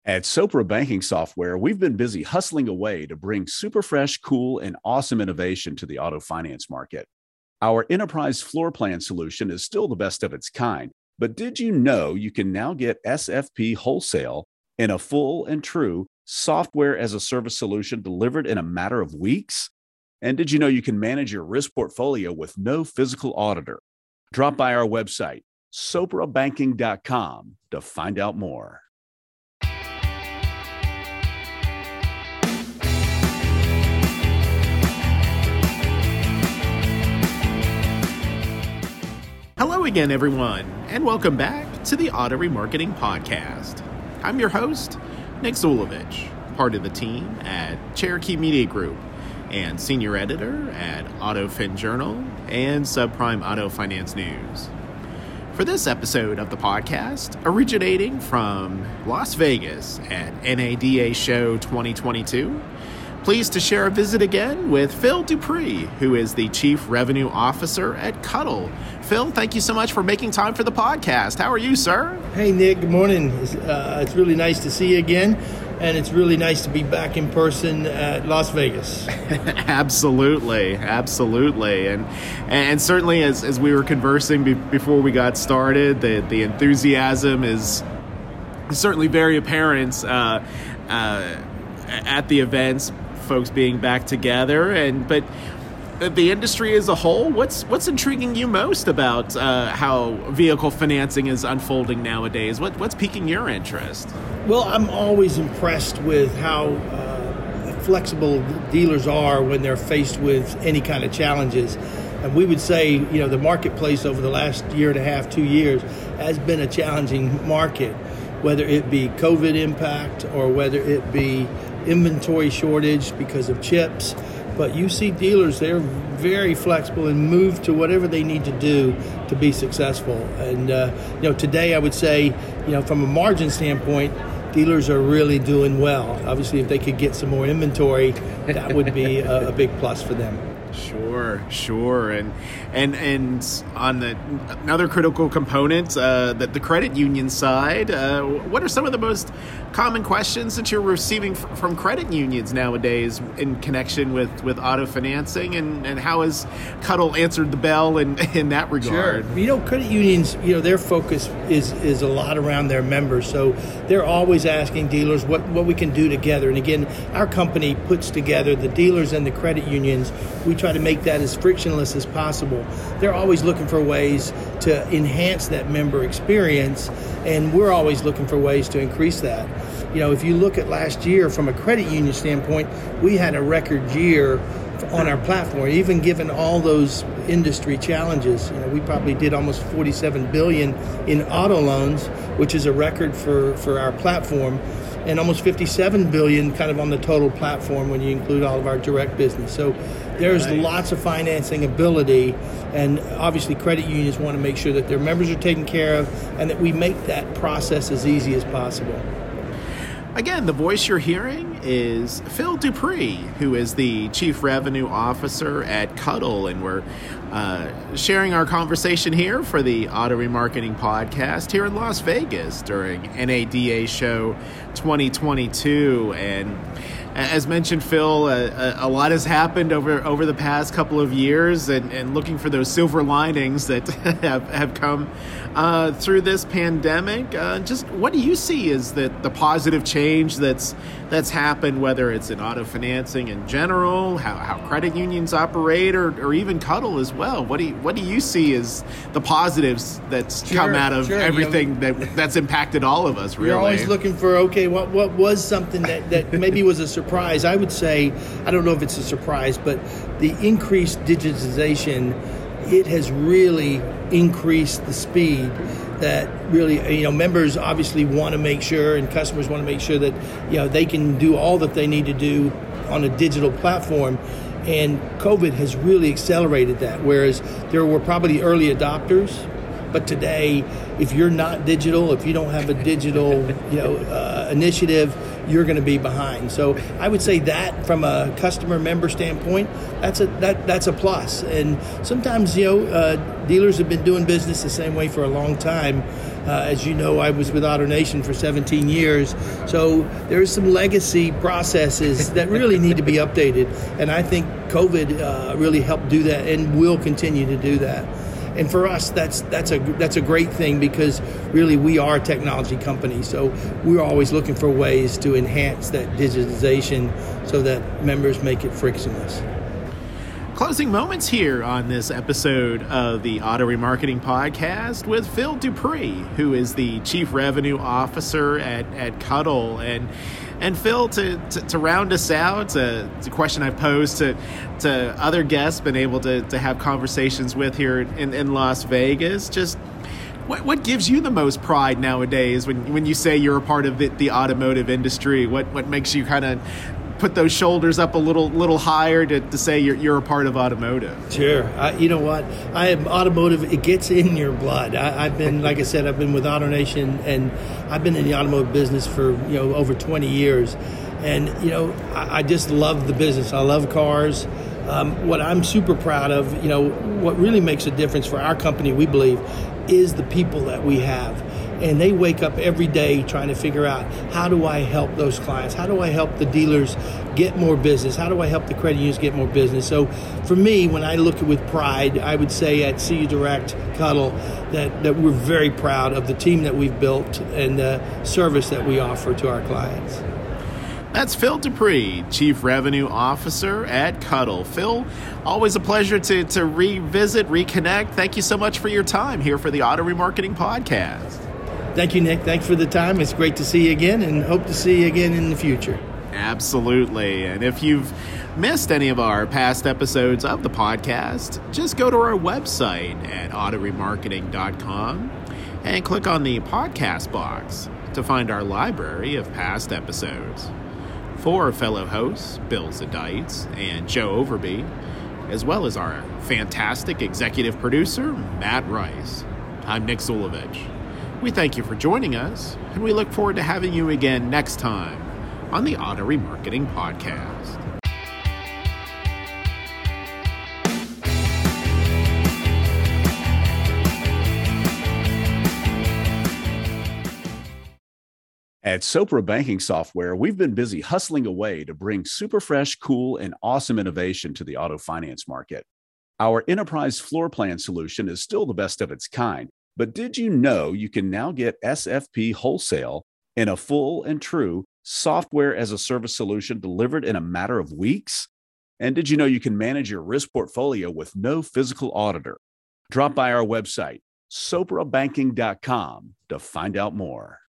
At Sopra Banking Software, we've been busy hustling away to bring super fresh, cool, and awesome innovation to the auto finance market. Our enterprise floor plan solution is still the best of its kind, but did you know you can now get SFP wholesale in a full and true software as a service solution delivered in a matter of weeks? And did you know you can manage your risk portfolio with no physical auditor? Drop by our website, soprabanking.com, to find out more. Hello again, everyone, and welcome back to the Auto Remarketing Podcast. I'm your host, Nick Zulovich, part of the team at Cherokee Media Group and senior editor at AutoFin Journal and Subprime Auto Finance News. For this episode of the podcast, originating from Las Vegas at NADA Show 2022, pleased to share a visit again with Phil Dupree, who is the Chief Revenue Officer at Cuddle. Phil, thank you so much for making time for the podcast. How are you, sir? Hey, Nick. Good morning. It's really nice to see you again, and it's really nice to be back in person at Las Vegas. Absolutely. And certainly, as we were conversing before we got started, the enthusiasm is certainly very apparent at the events, folks being back together, but the industry as a whole, what's intriguing you most about how vehicle financing is unfolding nowadays? What's piquing your interest? Well, I'm always impressed with how flexible dealers are when they're faced with any kind of challenges. And we would say, the marketplace over the last year and a half, 2 years, has been a challenging market, whether it be COVID impact or whether it be inventory shortage because of chips. But you see dealers, they're very flexible and move to whatever they need to do to be successful. And, today I would say, from a margin standpoint, dealers are really doing well. Obviously, if they could get some more inventory, that would be a big plus for them. Sure. And on another critical component, the credit union side, what are some of the most common questions that you're receiving from credit unions nowadays in connection with auto financing, and how has Cuddle answered the bell in that regard? Sure. Credit unions, their focus is a lot around their members, so they're always asking dealers what we can do together. And again, our company puts together the dealers and the credit unions. We try to make that as frictionless as possible. They're always looking for ways to enhance that member experience, and we're always looking for ways to increase that. If you look at last year from a credit union standpoint, we had a record year on our platform, even given all those industry challenges. We probably did almost $47 billion in auto loans, which is a record for our platform, and almost $57 billion kind of on the total platform when you include all of our direct business. So there's lots of financing ability, and obviously credit unions want to make sure that their members are taken care of and that we make that process as easy as possible. Again, the voice you're hearing is Phil Dupree, who is the Chief Revenue Officer at Cuddle, and we're sharing our conversation here for the Auto Remarketing Podcast here in Las Vegas during NADA Show 2022. And as mentioned, Phil, a lot has happened over the past couple of years, and looking for those silver linings that have come through this pandemic. Just what do you see as the positive change that's happened, whether it's in auto financing in general, how credit unions operate, or even Cuddle as well? What do you see as the positives that's come out of everything that's impacted all of us, really? You're always looking for, what was something that maybe was a surprise? I would say, I don't know if it's a surprise, but the increased digitization, it has really increased the speed that really, members obviously want to make sure, and customers want to make sure that, they can do all that they need to do on a digital platform. And COVID has really accelerated that, whereas there were probably early adopters, but today, if you're not digital, if you don't have a digital, initiative, you're going to be behind. So I would say that from a customer member standpoint, that's a plus. And sometimes, dealers have been doing business the same way for a long time. As you know, I was with AutoNation for 17 years. So there's some legacy processes that really need to be updated. And I think COVID really helped do that and will continue to do that. And for us, that's a great thing, because really we are a technology company. So we're always looking for ways to enhance that digitization so that members make it frictionless. Closing moments here on this episode of the Auto Remarketing Podcast with Phil Dupree, who is the Chief Revenue Officer at Cuddle. And Phil, to round us out, it's a question I've posed to other guests, been able to have conversations with here in Las Vegas. Just what gives you the most pride nowadays when you say you're a part of the automotive industry? What makes you kind of put those shoulders up a little higher to say you're a part of automotive? Sure. You know what? I am automotive. It gets in your blood. I've been, like I said, I've been with AutoNation, and I've been in the automotive business for over 20 years. And I just love the business. I love cars. What I'm super proud of, what really makes a difference for our company, we believe, is the people that we have. And they wake up every day trying to figure out, how do I help those clients? How do I help the dealers get more business? How do I help the credit unions get more business? So for me, when I look at with pride, I would say at CU Direct Cuddle that we're very proud of the team that we've built and the service that we offer to our clients. That's Phil Dupree, Chief Revenue Officer at Cuddle. Phil, always a pleasure to revisit, reconnect. Thank you so much for your time here for the Auto Remarketing Podcast. Thank you, Nick. Thanks for the time. It's great to see you again, and hope to see you again in the future. Absolutely. And if you've missed any of our past episodes of the podcast, just go to our website at autoremarketing.com and click on the podcast box to find our library of past episodes. For fellow hosts, Bill Zadites and Joe Overby, as well as our fantastic executive producer, Matt Rice, I'm Nick Zulovich. We thank you for joining us, and we look forward to having you again next time on the Auto Remarketing Podcast. At Sopra Banking Software, we've been busy hustling away to bring super fresh, cool, and awesome innovation to the auto finance market. Our enterprise floor plan solution is still the best of its kind, but did you know you can now get SFP wholesale in a full and true software as a service solution delivered in a matter of weeks? And did you know you can manage your risk portfolio with no physical auditor? Drop by our website, soprabanking.com, to find out more.